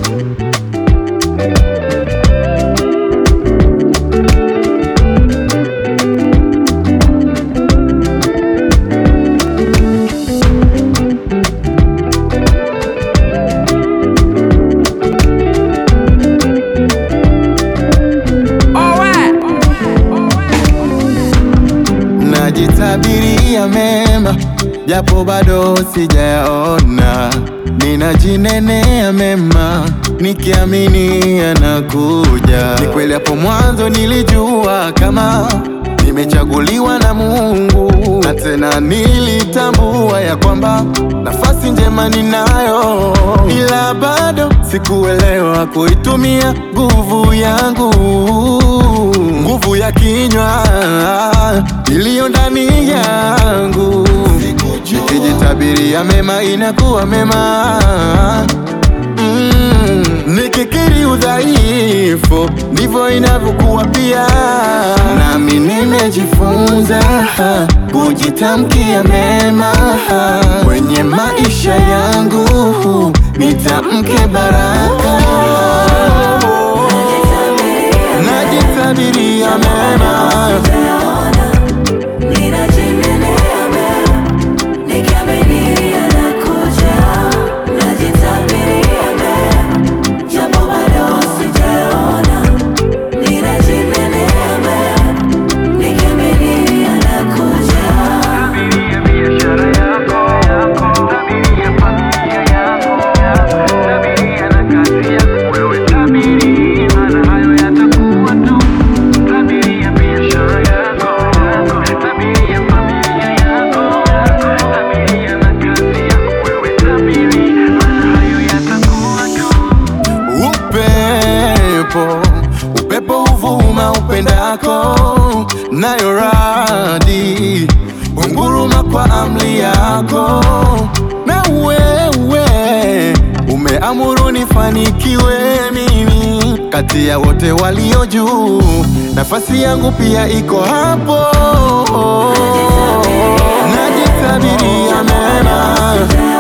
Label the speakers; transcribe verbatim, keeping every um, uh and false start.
Speaker 1: Najitabiria mema japo bado sijayaona, ninajinenea mema nikiamini yanakuja. Ni kweli hapo mwanzo nilijua kama nimechaguliwa na Mungu, na tena nilitambua ya kwamba nafasi njema ninayo, ila bado sikuelewa kuitumia nguvu yangu, nguvu ya kinywa iliyo ndani yangu. Nikijitabiria mema inakuwa mema, mm, nikikiri udhaifu ndivyo inavyokuwa pia. Nami nimejifunza kujitamkia mema kwenye maisha yangu, nitamke baraka. Najitabiria mema, upepo huvuma upendako, nayo radi hunguruma kwa amri yako. Na wewe umeamuru nifanikiwe mimi kati ya wote walio juu, nafasi yangu pia iko hapo. Najitabiria mema.